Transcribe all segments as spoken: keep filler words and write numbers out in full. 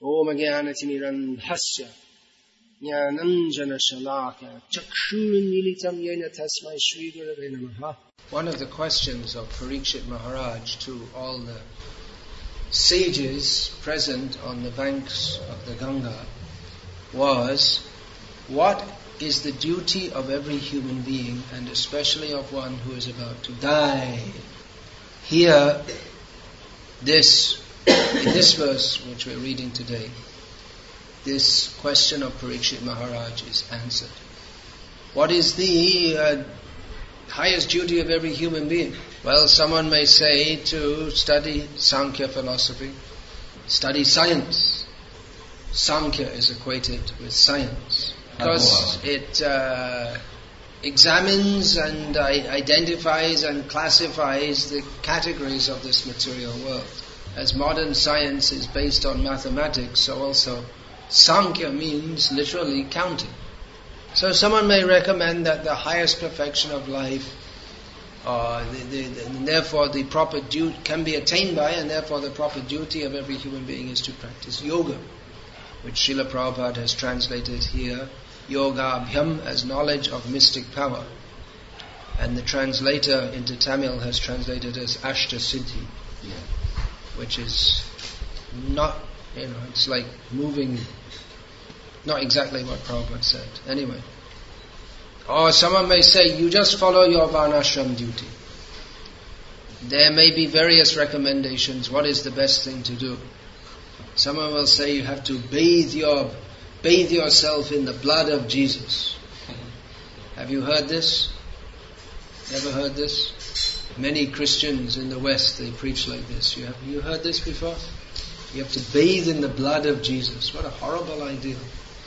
Om Jnanatimirandhasya Jnananjana Shalaka Chakshurunmilitam Yena Tasmai Shri Gurave Namaha. One of the questions of Parikshit Maharaj to all the sages present on the banks of the Ganga was, what is the duty of every human being, and especially of one who is about to die? Here, this, in this verse which we're reading today, this question of Parikshit Maharaj is answered. What is the uh, highest duty of every human being? Well, someone may say to study Sankhya philosophy, study science. Sankhya is equated with science because it uh, examines and uh, identifies and classifies the categories of this material world. As modern science is based on mathematics, so also Sankhya means literally counting. So someone may recommend that the highest perfection of life, uh, the, the, the, and therefore the proper duty can be attained by, and therefore the proper duty of every human being is to practice yoga, which Srila Prabhupada has translated here, Yoga Abhyam, as knowledge of mystic power. And the translator into Tamil has translated as Ashta Siddhi, yeah. Which is not, you know, it's like moving, not exactly what Prabhupada said. Anyway. Or someone may say, you just follow your varnashram duty. There may be various recommendations. What is the best thing to do? Someone will say you have to bathe your, bathe yourself in the blood of Jesus. Have you heard this? Ever heard this? Many Christians in the West, they preach like this. You have you heard this before? You have to bathe in the blood of Jesus. What a horrible idea.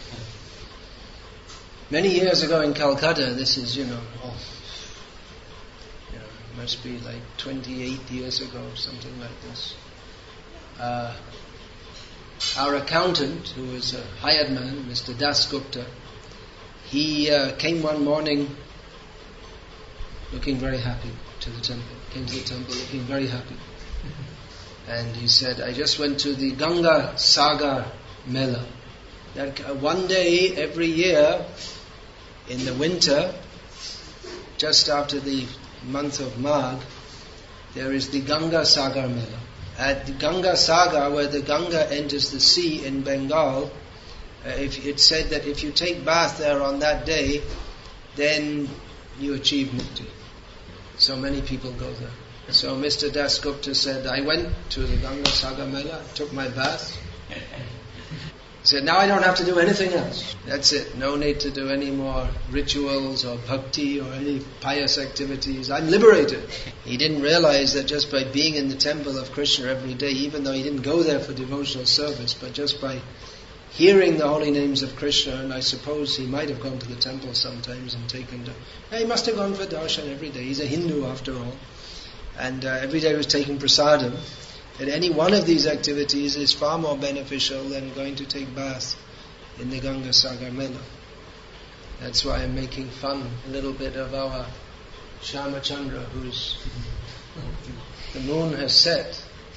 Many years ago in Calcutta, this is, you know, oh, you know, it must be like twenty-eight years ago, something like this. Uh, our accountant, who was a hired man, Mister Das Gupta, he uh, came one morning looking very happy to the temple. Came to the temple looking very happy. And he said, I just went to the Ganga Sagar Mela. That uh, one day every year in the winter, just after the month of Magh, there is the Ganga Sagar Mela. At the Ganga Sagar, where the Ganga enters the sea in Bengal, uh, if it's said that if you take bath there on that day, then you achieve mukti. So many people go there. So Mister Das Gupta said, I went to the Ganga Sagar Mela, took my bath. He said, now I don't have to do anything else. That's it. No need to do any more rituals or bhakti or any pious activities. I'm liberated. He didn't realize that just by being in the temple of Krishna every day, even though he didn't go there for devotional service, but just by hearing the holy names of Krishna, and I suppose he might have gone to the temple sometimes and taken the... He must have gone for darshan every day. He's a Hindu after all. And uh, every day he was taking prasadam. And any one of these activities is far more beneficial than going to take bath in the Ganga Sagar Mela. That's why I'm making fun a little bit of our Shama Chandra, who's... The moon has set.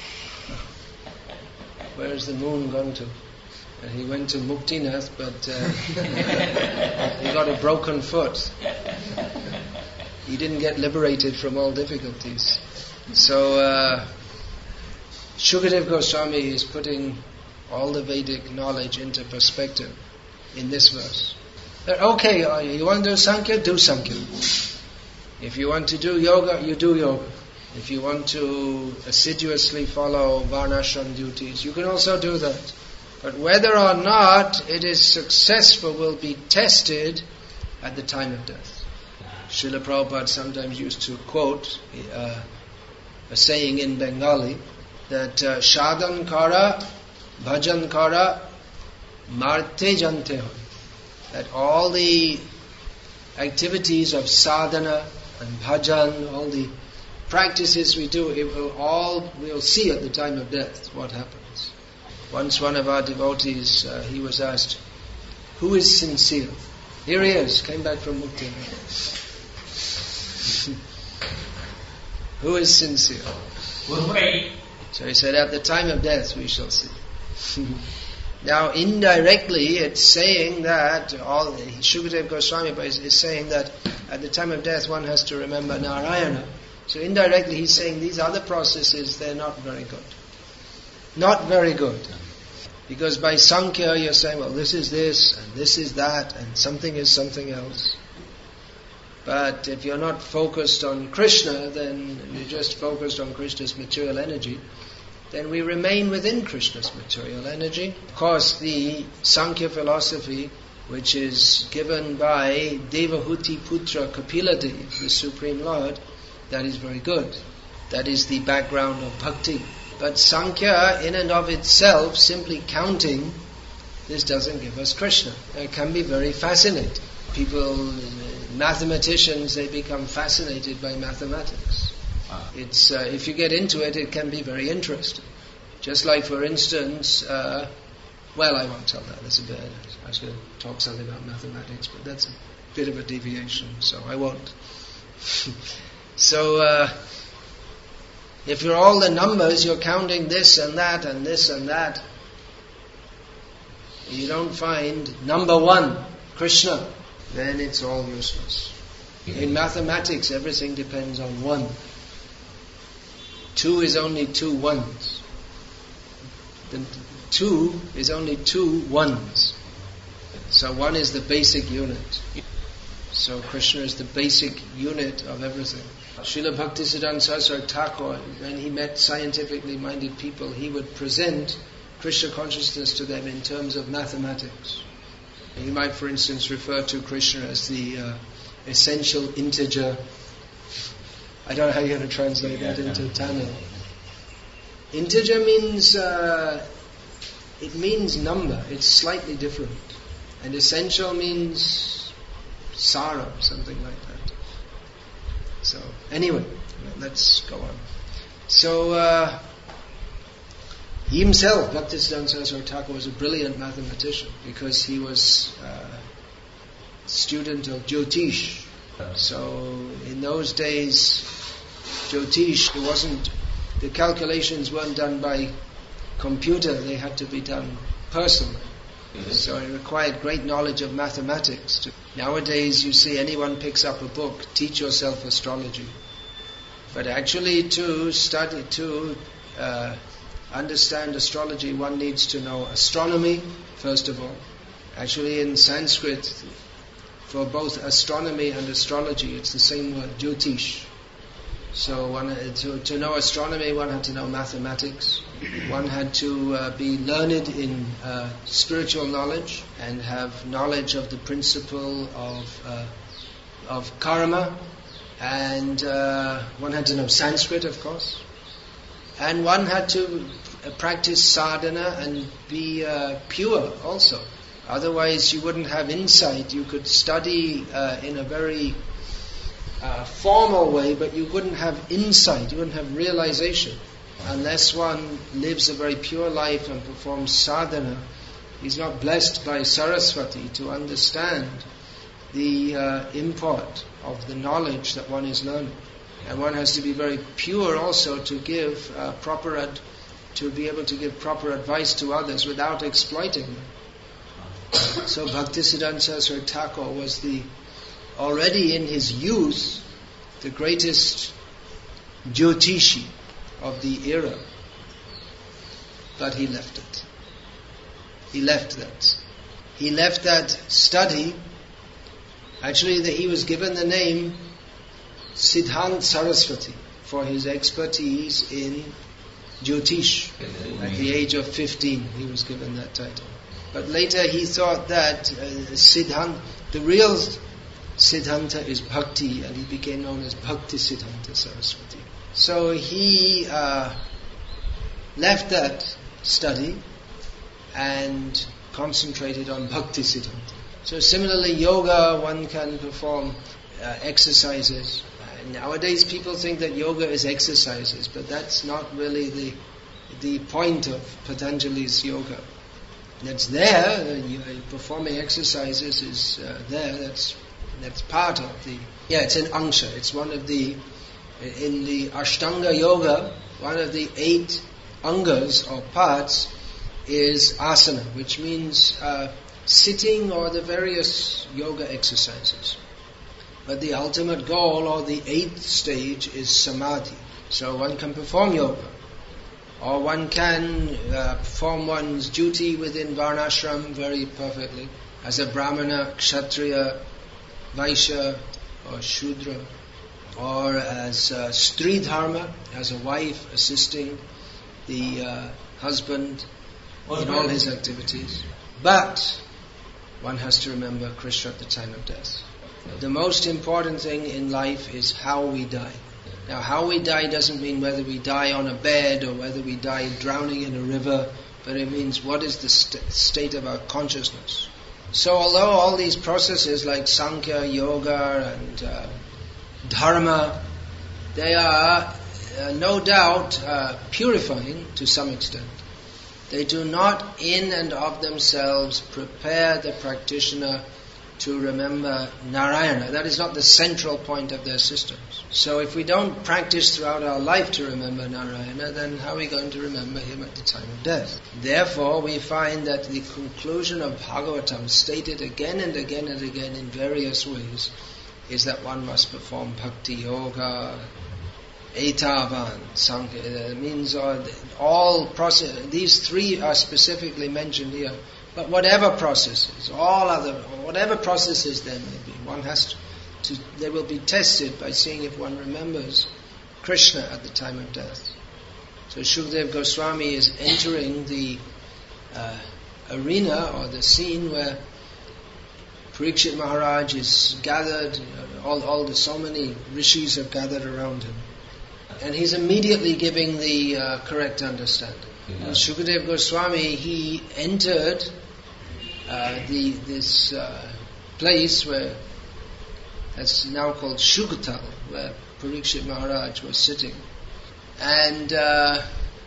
Where is the moon gone to? Uh, he went to Muktinath, but uh, he got a broken foot. He didn't get liberated from all difficulties. So, uh, Shukadev Goswami is putting all the Vedic knowledge into perspective in this verse. That, okay, uh, you want to do Sankhya? Do Sankhya. If you want to do yoga, you do yoga. If you want to assiduously follow varnashram duties, you can also do that. But whether or not it is successful will be tested at the time of death. Srila Prabhupada sometimes used to quote uh, a saying in Bengali that uh, Sadhan kara, bhajan kara, marte jante hoy. That all the activities of sadhana and bhajan, all the practices we do, it will all, we'll see at the time of death what happens. Once one of our devotees, uh, he was asked, who is sincere? Here he is, came back from Mukti. Who is sincere? So he said, at the time of death we shall see. Now, indirectly, it's saying that, all Shukadeva Goswami is, is saying that at the time of death one has to remember Narayana. So indirectly he's saying these other processes, they're not very good. Not very good. Because by Sankhya you're saying, well, this is this, and this is that, and something is something else. But if you're not focused on Krishna, then you're just focused on Krishna's material energy, then we remain within Krishna's material energy. Of course, the Sankhya philosophy, which is given by Devahuti Putra Kapiladev, the Supreme Lord, that is very good. That is the background of bhakti. But Sankhya, in and of itself, simply counting, this doesn't give us Krishna. It can be very fascinating. People, mathematicians, they become fascinated by mathematics. It's uh, if you get into it, it can be very interesting. Just like, for instance, uh, well, I won't tell that. That's a bit. I was going to talk something about mathematics, but that's a bit of a deviation, so I won't. so, uh, if you're all the numbers, you're counting this and that and this and that. You don't find number one, Krishna, then it's all useless. In mathematics, everything depends on one. Two is only two ones. The two is only two ones. So one is the basic unit. So Krishna is the basic unit of everything. Srila Bhaktisiddhanta Saraswati Thakur, when he met scientifically minded people, he would present Krishna consciousness to them in terms of mathematics. He might, for instance, refer to Krishna as the uh, essential integer. I don't know how you're going to translate that into Tamil. Integer means, uh, it means number. It's slightly different. And essential means sara, something like that. So, anyway, let's go on. So, uh, he himself, Bhaktisiddhanta Saraswati Thakur, was a brilliant mathematician because he was a uh, student of Jyotish. So, in those days, Jyotish, there wasn't, the calculations weren't done by computer, they had to be done personally. Mm-hmm. So it required great knowledge of mathematics. To, nowadays you see anyone picks up a book, teach yourself astrology. But actually to study, to uh, understand astrology, one needs to know astronomy, first of all. Actually in Sanskrit, for both astronomy and astrology, it's the same word, Jyotish. So one, to, to know astronomy, one had to know mathematics. One had to uh, be learned in uh, spiritual knowledge and have knowledge of the principle of uh, of karma. And uh, one had to know Sanskrit, of course. And one had to practice sadhana and be uh, pure also. Otherwise you wouldn't have insight. You could study uh, in a very uh, formal way, but you wouldn't have insight, you wouldn't have realization. Unless one lives a very pure life and performs sadhana, he's not blessed by Saraswati to understand the uh, import of the knowledge that one is learning. And one has to be very pure also to give uh, proper ad- to be able to give proper advice to others without exploiting them. So Bhaktisiddhanta Saraswati Thakur was the already in his youth the greatest Jyotishi of the era, but he left it. He left that. He left that study. Actually, the, he was given the name Siddhant Saraswati for his expertise in Jyotish. At the age of fifteen, he was given that title. But later he thought that uh, Siddhant, the real Siddhanta is Bhakti, and he became known as Bhaktisiddhanta Saraswati. So he uh, left that study and concentrated on Bhaktisiddhanta. So similarly, yoga, one can perform uh, exercises. Uh, nowadays people think that yoga is exercises, but that's not really the the point of Patanjali's yoga. That's there, uh, you, uh, performing exercises is uh, there, that's that's part of the, yeah, it's an angsha, it's one of the, in the Ashtanga yoga, one of the eight angas or parts is asana, which means uh, sitting or the various yoga exercises. But the ultimate goal or the eighth stage is samadhi. So one can perform yoga, or one can uh, perform one's duty within varnashram very perfectly, as a brahmana, kshatriya, vaishya, or shudra, or as uh, stri dharma, as a wife assisting the uh, husband in all his activities. But one has to remember Krishna at the time of death. The most important thing in life is how we die. Now, how we die doesn't mean whether we die on a bed or whether we die drowning in a river, but it means what is the st- state of our consciousness. So although all these processes like Sankhya, Yoga and uh, Dharma, they are uh, no doubt uh, purifying to some extent, they do not in and of themselves prepare the practitioner to remember Narayana. That is not the central point of their systems. So if we don't practice throughout our life to remember Narayana, then how are we going to remember him at the time of death? Therefore, we find that the conclusion of Bhagavatam, stated again and again and again in various ways, is that one must perform bhakti yoga, etavan, sankhya. That means all process. These three are specifically mentioned here. But whatever processes, all other, whatever processes there may be, one has to, to, they will be tested by seeing if one remembers Krishna at the time of death. So Shukadeva Goswami is entering the uh, arena or the scene where Parikshit Maharaj is gathered, you know, all, all the, so many rishis have gathered around him. And he's immediately giving the uh, correct understanding. Yeah. Shukadeva Goswami, he entered uh, the this uh, place where that's now called Shukatal, where Parikshit Maharaj was sitting, and uh,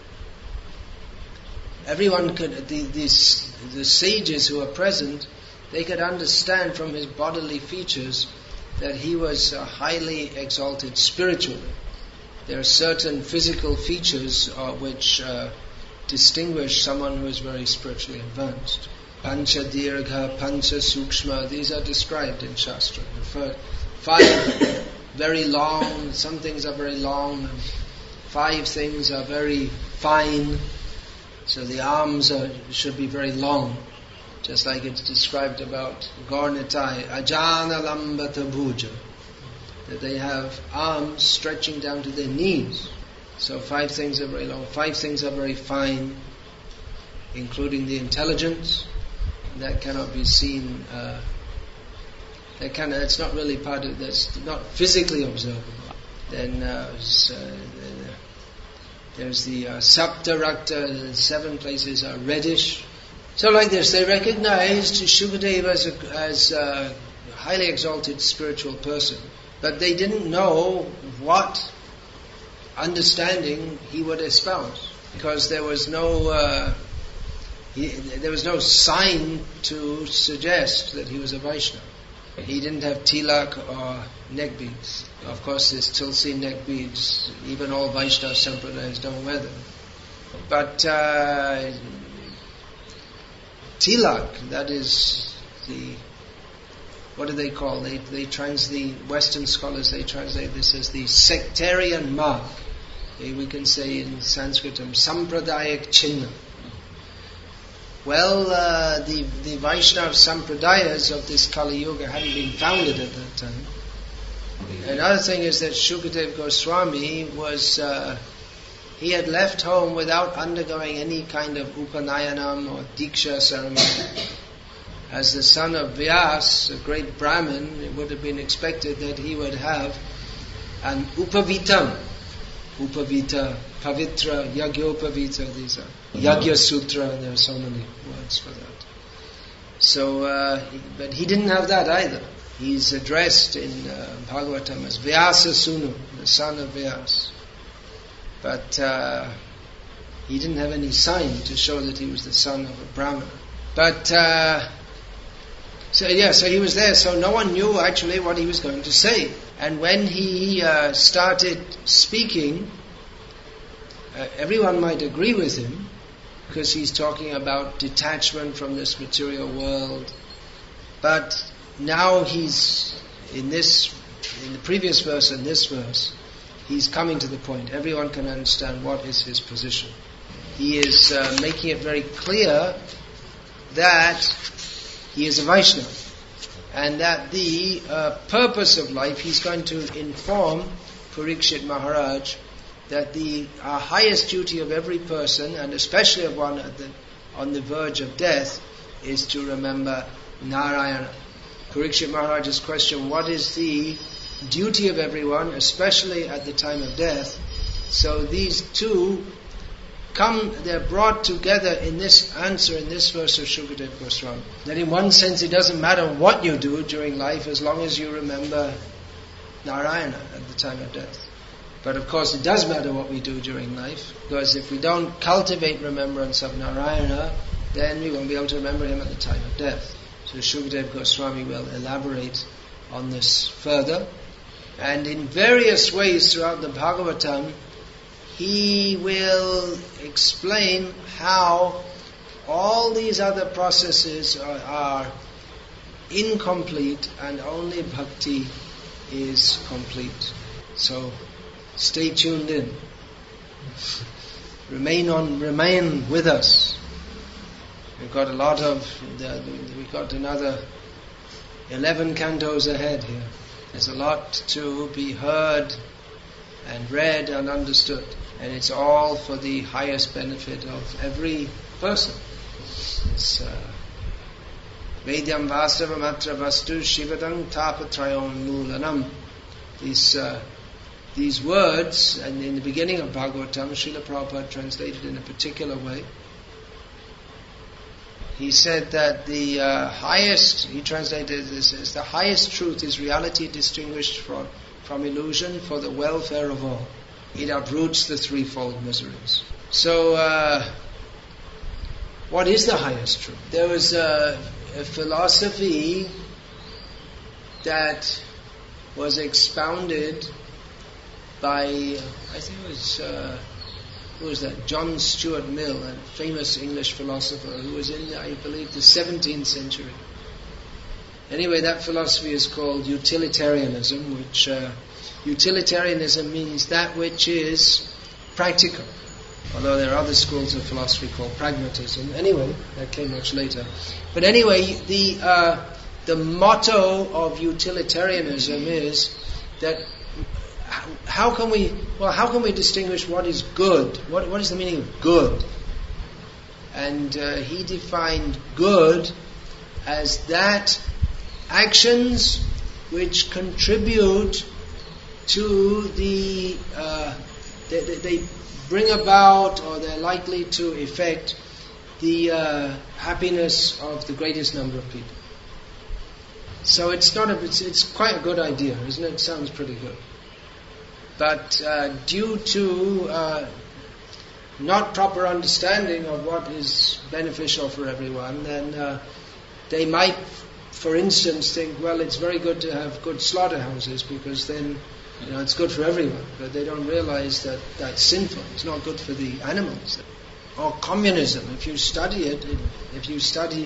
everyone could the these the sages who were present, they could understand from his bodily features that he was uh, highly exalted spiritually. There are certain physical features uh, which uh, distinguish someone who is very spiritually advanced. Pancha dirgha, pancha sukshma, these are described in Shastra. Five very long, some things are very long, and five things are very fine. So the arms are, should be very long, just like it's described about Gaurnitai, ajana lambata bhuja, that they have arms stretching down to their knees. So five things are very long, five things are very fine, including the intelligence. That cannot be seen, uh, that can, it's not really part of, that's not physically observable. Then uh, there's the uh, Sapta Rakta, the seven places are reddish. So like this, they recognized Shukadeva as a, as a highly exalted spiritual person, but they didn't know what understanding he would espouse, because there was no uh, he, there was no sign to suggest that he was a Vaishnava. He didn't have tilak or neck beads. Of course, there's tulsi neck beads. Even all Vaishnava sampradayas don't wear them. But uh, tilak, that is the, what do they call? They they trans the Western scholars they translate this as the sectarian mark. We can say in Sanskritam, Sampradayak Chinna. Well, uh, the, the Vaishnava Sampradayas of this Kali Yuga hadn't been founded at that time. Another thing is that Shukadeva Goswami was, uh, he had left home without undergoing any kind of Upanayanam or Diksha ceremony. As the son of Vyas, a great Brahmin, it would have been expected that he would have an Upavitam. Upavita, Pavitra, Yagyopavita, these are Yagya Sutra, there are so many words for that. So, uh, he, but he didn't have that either. He's addressed in uh, Bhagavatam as Vyasa Sunu, the son of Vyas. But uh, he didn't have any sign to show that he was the son of a Brahmana. But, uh, so yeah, so he was there, so no one knew actually what he was going to say. And when he uh, started speaking, uh, everyone might agree with him, because he's talking about detachment from this material world. But now he's, in this, in the previous verse and this verse, he's coming to the point. Everyone can understand what is his position. He is uh, making it very clear that he is a Vaishnava, and that the uh, purpose of life, he's going to inform Parikshit Maharaj that the uh, highest duty of every person, and especially of one at the, on the verge of death, is to remember Narayana. Parikshit Maharaj's question, what is the duty of everyone, especially at the time of death? So these two come, they're brought together in this answer, in this verse of Shukadeva Goswami. That in one sense it doesn't matter what you do during life as long as you remember Narayana at the time of death. But of course it does matter what we do during life, because if we don't cultivate remembrance of Narayana, then we won't be able to remember him at the time of death. So Shukadeva Goswami will elaborate on this further. And in various ways throughout the Bhagavatam, he will explain how all these other processes are, are incomplete and only bhakti is complete. So stay tuned in. Remain on, remain with us. We've got a lot of, the, we've got another eleven cantos ahead here. There's a lot to be heard and read and understood. And it's all for the highest benefit of every person. It's Vedyam Vastavam Atra Vastu Shivadam Tapatrayon Mulanam. These, uh, these words, and in the beginning of Bhagavatam, Srila Prabhupada translated in a particular way. He said that the uh, highest, he translated this as the highest truth is reality distinguished from, from illusion for the welfare of all. It uproots the threefold miseries. So, uh, what is the highest truth? There was a, a philosophy that was expounded by, I think it was, uh, who was that? John Stuart Mill, a famous English philosopher who was in, I believe, the seventeenth century. Anyway, that philosophy is called utilitarianism, which uh, utilitarianism means that which is practical. Although there are other schools of philosophy called pragmatism. Anyway, that came much later. But anyway, the uh, the motto of utilitarianism is that how can we well how can we distinguish what is good? What what is the meaning of good? And uh, he defined good as that actions which contribute to the uh, they, they bring about, or they're likely to effect the uh, happiness of the greatest number of people. So it's not a, it's, it's quite a good idea, isn't it? It sounds pretty good. But uh, due to uh, not proper understanding of what is beneficial for everyone, then uh, they might, for instance, think, well, it's very good to have good slaughterhouses because then, you know, it's good for everyone. But they don't realize that that's sinful. It's not good for the animals. Or communism. If you study it, if you study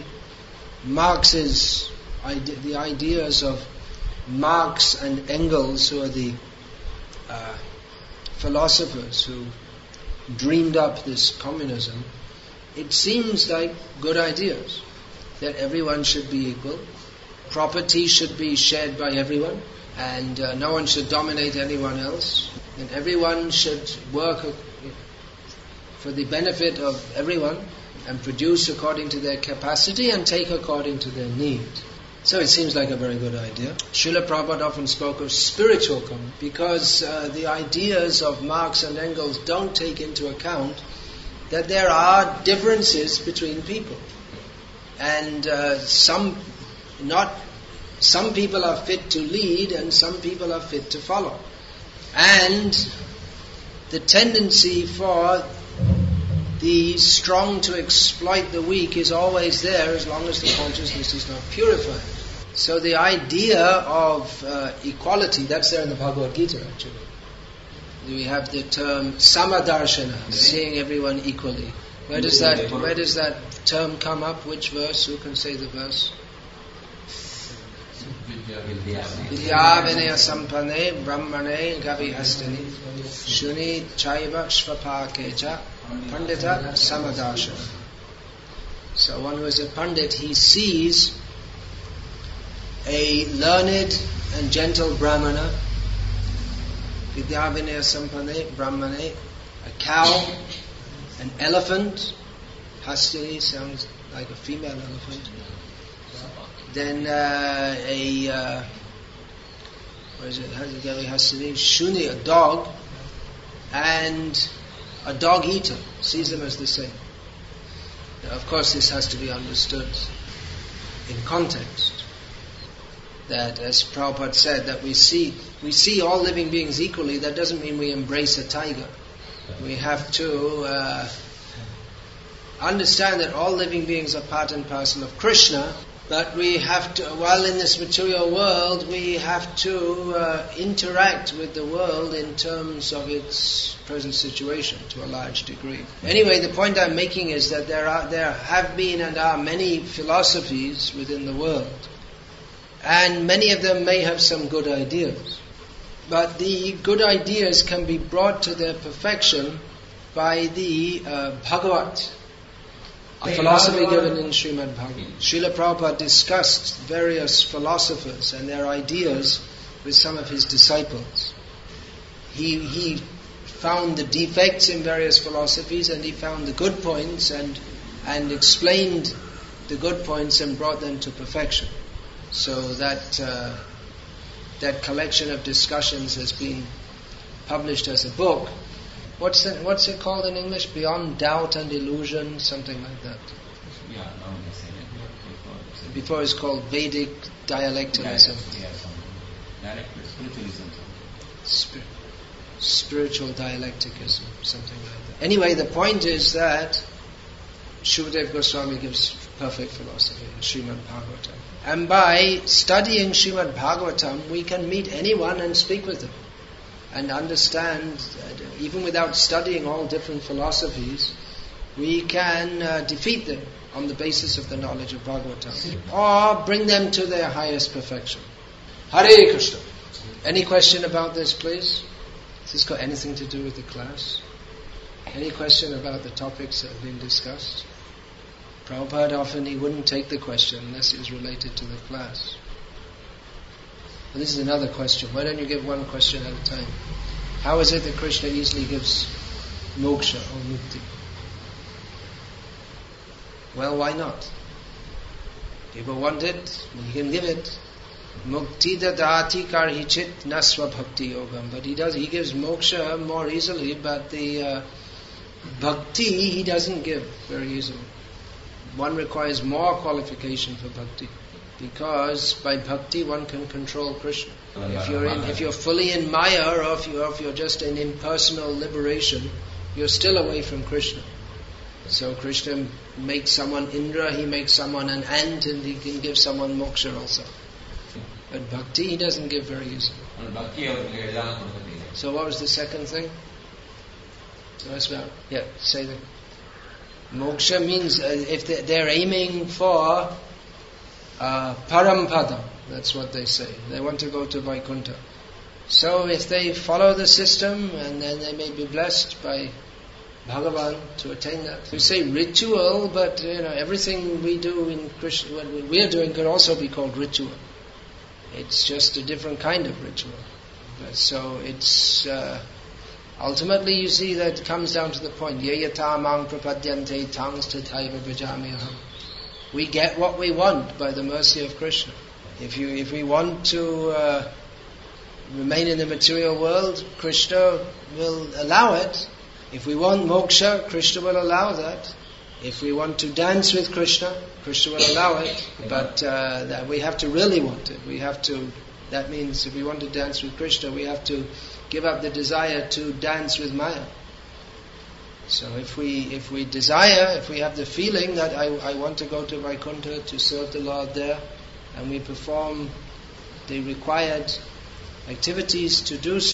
Marx's ide- the ideas of Marx and Engels, who are the uh, philosophers who dreamed up this communism, it seems like good ideas. That everyone should be equal, property should be shared by everyone, and uh, no one should dominate anyone else, and everyone should work uh, for the benefit of everyone and produce according to their capacity and take according to their need. So it seems like a very good idea. Srila Prabhupada often spoke of spiritual community because uh, the ideas of Marx and Engels don't take into account that there are differences between people. And uh, some not some people are fit to lead and some people are fit to follow. And the tendency for the strong to exploit the weak is always there as long as the consciousness is not purified. So the idea of uh, equality, that's there in the Bhagavad Gita actually. We have the term samadarshana, seeing everyone equally. Where does that where does that term come up? Which verse? Who can say the verse? Vidya vinaya sampane brahmane gavi hastini shuni chaiva shvapakecha pandita samadasha. So one who is a pandit, he sees a learned and gentle brahmana, vidya vinaya sampane brahmane, a cow, an elephant, hastini sounds like a female elephant. Then uh, a uh, what is it? Hastini, shuni, a dog, and a dog eater sees them as the same. Now, of course, this has to be understood in context. That, as Prabhupada said, that we see we see all living beings equally. That doesn't mean we embrace a tiger. We have to uh, understand that all living beings are part and parcel of Krishna. But we have to, while in this material world, we have to uh, interact with the world in terms of its present situation to a large degree. Anyway, the point I'm making is that there are, there have been and are many philosophies within the world, and many of them may have some good ideas. But the good ideas can be brought to their perfection by the uh, Bhagavat. A philosophy given in Srimad Bhagavatam. Srila Prabhupada discussed various philosophers and their ideas with some of his disciples. He he found the defects in various philosophies, and he found the good points and and explained the good points and brought them to perfection. So that uh, that collection of discussions has been published as a book. What's it, what's it called in English? Beyond Doubt and Illusion, something like that. Yeah, now they say it. Before it's called Vedic Dialecticism. Spiritualism. Spir- spiritual Dialecticism, something like that. Anyway, the point is that Shukadeva Goswami gives perfect philosophy in Srimad Bhagavatam. And by studying Srimad Bhagavatam, we can meet anyone and speak with them. And understand, uh, even without studying all different philosophies, we can uh, defeat them on the basis of the knowledge of Bhagavatam, or bring them to their highest perfection. Hare Krishna. Any question about this, please? Has this got anything to do with the class? Any question about the topics that have been discussed? Prabhupada often he wouldn't take the question unless it was related to the class. Well, this is another question. Why don't you give one question at a time? How is it that Krishna easily gives moksha or mukti? Well, why not? People want it, he can give it. Mukti dadati karhichit nasva bhakti yogam. But he does, he gives moksha more easily, but the uh, bhakti he doesn't give very easily. One requires more qualification for bhakti. Because by bhakti one can control Krishna. If you're in, if you're fully in Maya, or if you're, if you're just in impersonal liberation, you're still away from Krishna. So Krishna makes someone Indra, he makes someone an ant, and he can give someone moksha also. But bhakti he doesn't give very easily. So what was the second thing? So that's about, yeah, say that. Moksha means uh, if they, they're aiming for Uh, Parampadam, that's what they say. They want to go to Vaikuntha. So if they follow the system, and then they may be blessed by Bhagavan to attain that. We say ritual, but you know everything we do in Krishna, what we are doing could also be called ritual. It's just a different kind of ritual. So it's uh, ultimately you see that it comes down to the point. Yayata mang prapadyante tangs tathaiva bhajamiham. We get what we want by the mercy of Krishna. If you, if we want to uh, remain in the material world, Krishna will allow it. If we want moksha, Krishna will allow that. If we want to dance with Krishna, Krishna will allow it. But uh, that we have to really want it. We have to. That means if we want to dance with Krishna, we have to give up the desire to dance with Maya. So if we if we desire, if we have the feeling that I, I want to go to Vaikuntha to serve the Lord there, and we perform the required activities to do so,